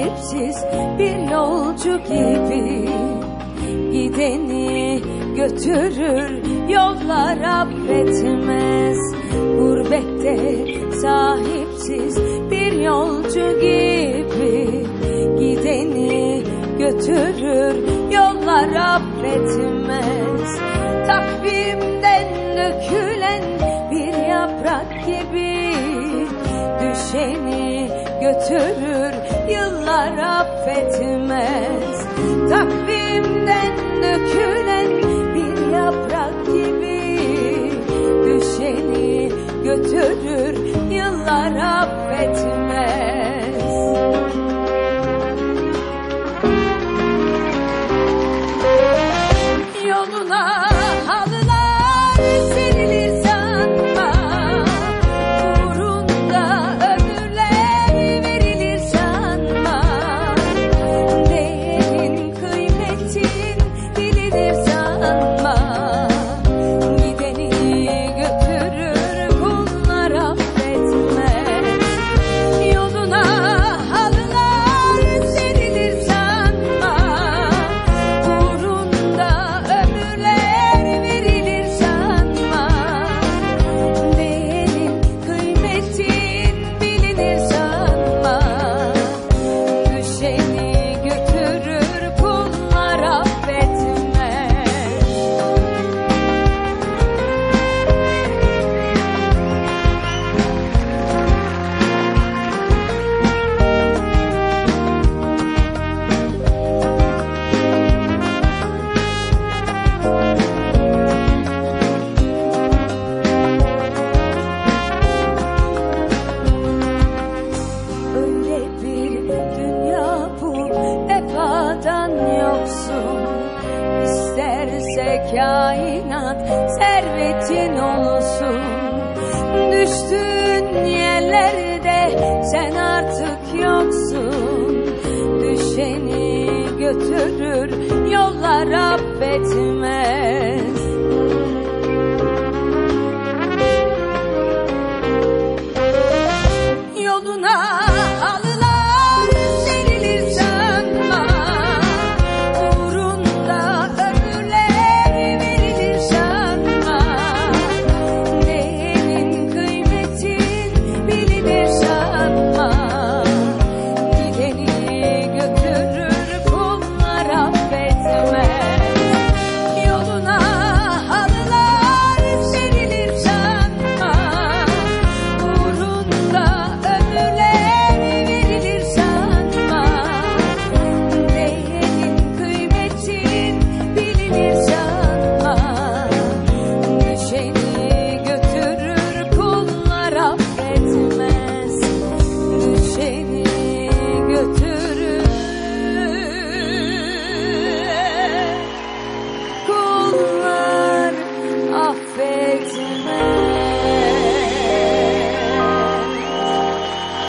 sahipsiz bir yolcu gibi. Gideni götürür, yollar affetmez. Gurbette sahipsiz bir yolcu gibi. Gideni götürür, yollar affetmez. Takvimden dökülen bir yaprak gibi. Düşeni götürür, yıllar affetmez. Takvimden dökülen bir yaprak gibi. Düşeni götürür, yıllar affetmez. Yoluna halılar serilir sanma, uğrunda ömürler verilir sanma. Değerin kıymetin bilinir sanma. Gideni götürür, kullar affetmez. Yoluna halılar serilir sanma, uğrunda ömürler verilir sanma. Değerin kıymetin bilinir sanma. Düşeni götürür, kullar affetmez. Öyle bir dünya bu, vefadan yoksun. İsterse kainat servetin olsun. Düştüğün yerlerde sen artık yoksun. Düşeni götürür, yollar affetmez.